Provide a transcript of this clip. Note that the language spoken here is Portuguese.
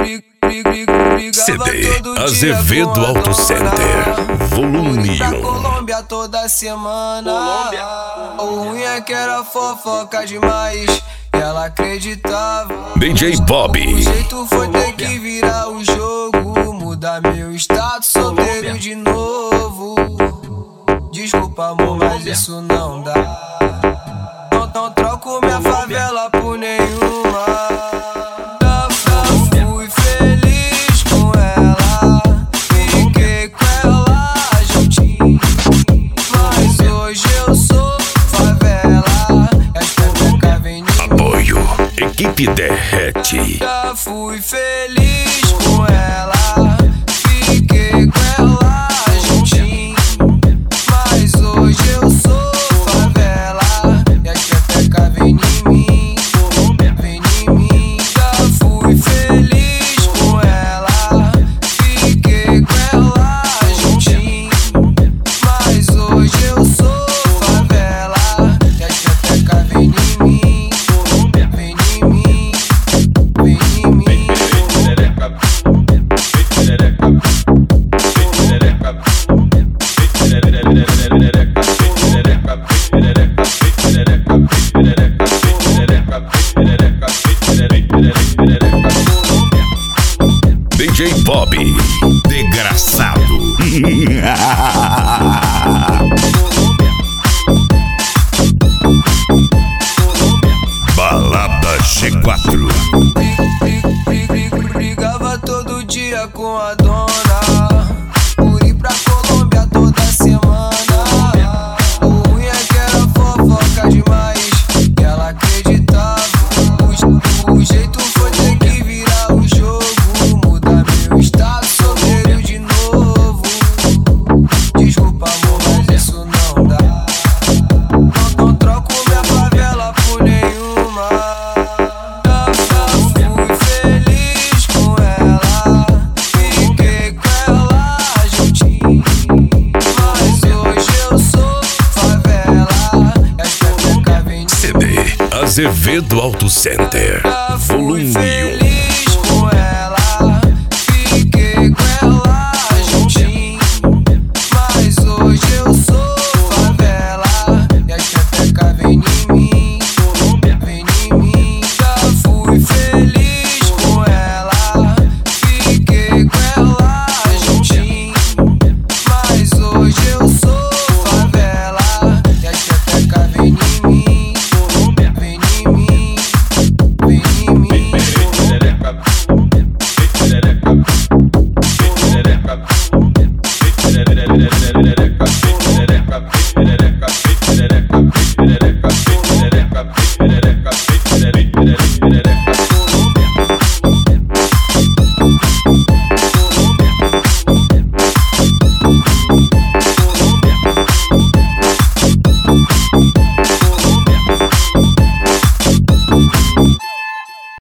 CD Azevedo Auto Center, volume 1. Colômbia toda semana. O ruim é que era fofoca demais. Ela acreditava. DJ Bobby. O jeito foi ter que virar o jogo, mudar meu status solteiro de novo. Desculpa, amor, mas isso não dá. Não troco minha favela por nenhuma. Fui feliz com ela, fiquei com ela juntinho. Mas hoje eu sou favela, e as pepeca vem de mim. Apoio, equipe derrete. Fui feliz com ela, fiquei com ela juntinho. Mas hoje eu sou favela, e as pepeca vem em mim, vem em mim. Fui feliz com ela, fiquei com ela juntinho. Mas hoje eu sou favela, e as pepeca vem em mim, vem em mim, vem em mim. DJ Bobby, desgraçado. Balada G4. Brigava todo dia com a dona, por ir pra Colômbia toda semana. O ruim é que era fofoca demais, e ela acreditava. O jeito foi ter que virar o jogo, mudar meu estado solteiro de novo. Desculpa, amor, mas isso não dá. Não troco minha favela por nenhuma. Fui feliz com ela, fiquei com ela juntinho. Mas hoje eu sou favela, e as pepeca vem de mim. CD Azevedo Auto Center, volume 1.